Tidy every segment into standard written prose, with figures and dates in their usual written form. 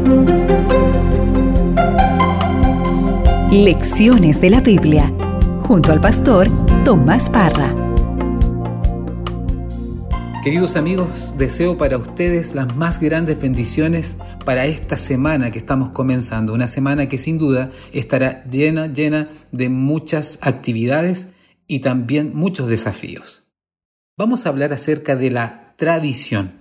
Lecciones de la Biblia, junto al pastor Tomás Parra. Queridos amigos, deseo para ustedes las más grandes bendiciones para esta semana que estamos comenzando. Una semana que sin duda estará llena de muchas actividades y también muchos desafíos. Vamos a hablar acerca de la tradición.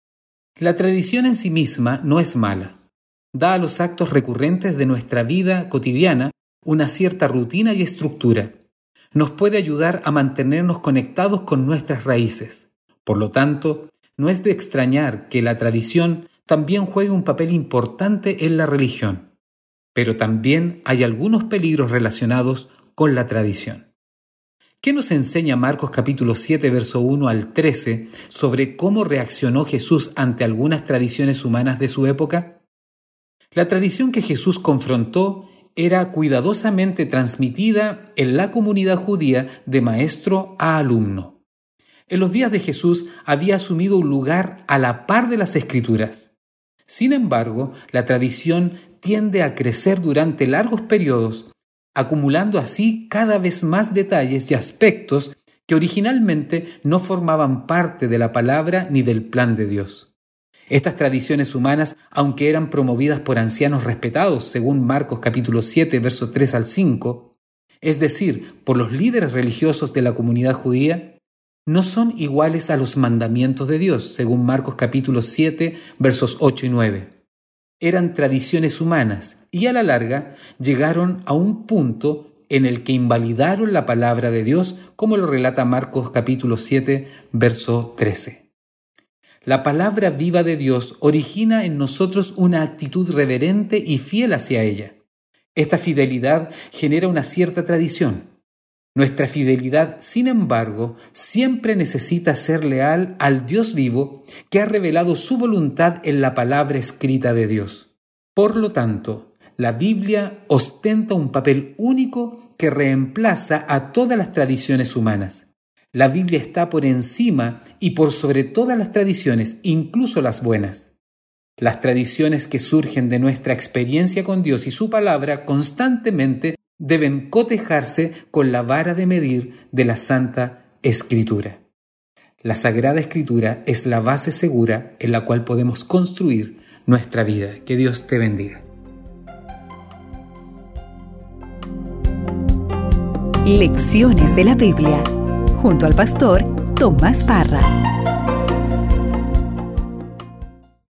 La tradición en sí misma no es mala. Da a los actos recurrentes de nuestra vida cotidiana una cierta rutina y estructura. Nos puede ayudar a mantenernos conectados con nuestras raíces. Por lo tanto, no es de extrañar que la tradición también juegue un papel importante en la religión. Pero también hay algunos peligros relacionados con la tradición. ¿Qué nos enseña Marcos capítulo 7, verso 1 al 13 sobre cómo reaccionó Jesús ante algunas tradiciones humanas de su época? La tradición que Jesús confrontó era cuidadosamente transmitida en la comunidad judía de maestro a alumno. En los días de Jesús había asumido un lugar a la par de las Escrituras. Sin embargo, la tradición tiende a crecer durante largos periodos, acumulando así cada vez más detalles y aspectos que originalmente no formaban parte de la palabra ni del plan de Dios. Estas tradiciones humanas, aunque eran promovidas por ancianos respetados, según Marcos capítulo 7, versos 3 al 5, es decir, por los líderes religiosos de la comunidad judía, no son iguales a los mandamientos de Dios, según Marcos capítulo 7, versos 8 y 9. Eran tradiciones humanas y a la larga llegaron a un punto en el que invalidaron la palabra de Dios, como lo relata Marcos capítulo 7, verso 13. La palabra viva de Dios origina en nosotros una actitud reverente y fiel hacia ella. Esta fidelidad genera una cierta tradición. Nuestra fidelidad, sin embargo, siempre necesita ser leal al Dios vivo que ha revelado su voluntad en la palabra escrita de Dios. Por lo tanto, la Biblia ostenta un papel único que reemplaza a todas las tradiciones humanas. La Biblia está por encima y por sobre todas las tradiciones, incluso las buenas. Las tradiciones que surgen de nuestra experiencia con Dios y su palabra constantemente deben cotejarse con la vara de medir de la Santa Escritura. La Sagrada Escritura es la base segura en la cual podemos construir nuestra vida. Que Dios te bendiga. Lecciones de la Biblia, junto al pastor Tomás Parra.